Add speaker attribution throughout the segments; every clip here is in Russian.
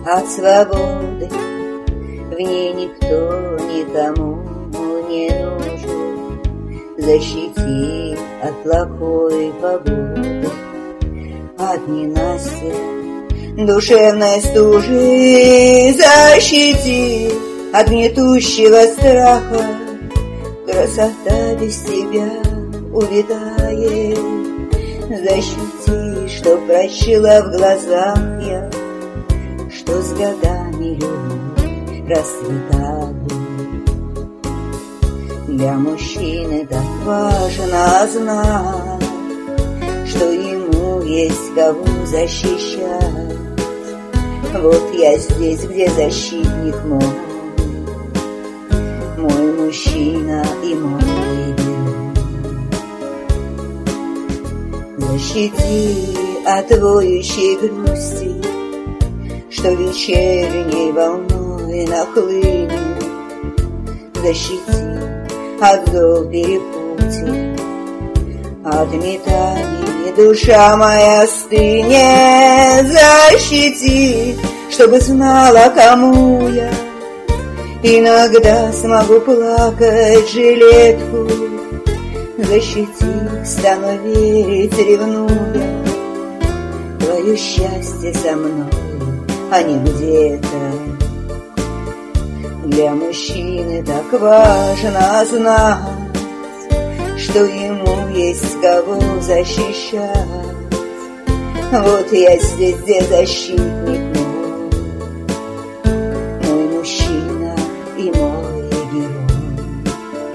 Speaker 1: от свободы. В ней никто никому не нужен. Защити от плохой погоды, от ненастья душевной стужи. Защити от гнетущего страха. Красота без тебя увядает. Защити, что прочила в глазах я, что с годами любовь расцветала. Для мужчины так важно знать, что ему есть кого защищать. Вот я здесь, где защитник мой мужчина и мой герой. Защити от воющей грусти, что вечерней волной нахлынет. Защити от зол перепутья, от метаний душа моя стынет. Защити, чтобы знала, кому я иногда смогу плакать жилетку. Защити, стану верить, ревнуя, твое счастье со мной, а не где-то. Для мужчины так важно знать, что ему есть кого защищать. Вот я здесь, где защитник мой мужчина и мой герой.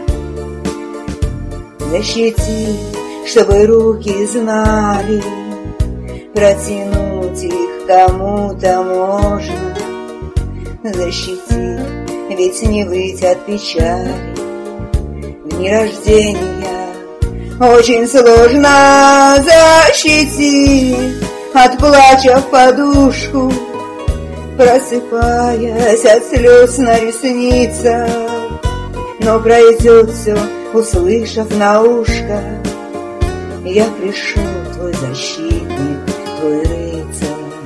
Speaker 1: Защити, чтобы руки знали, протянуть их кому-то можно. Защити, ведь не выйти от печали в дни рождения очень сложно. Защити от плача в подушку, просыпаясь от слез на ресницах. Но пройдет все, услышав на ушко: я пришел, твой защитник, твой рыцарь.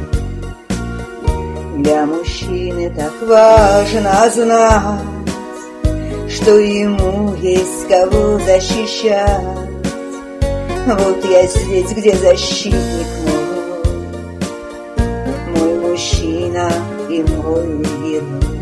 Speaker 1: Для мужчины так важно знать, что ему есть кого защищать. Вот я здесь, где защитник мой мужчина и мой герой.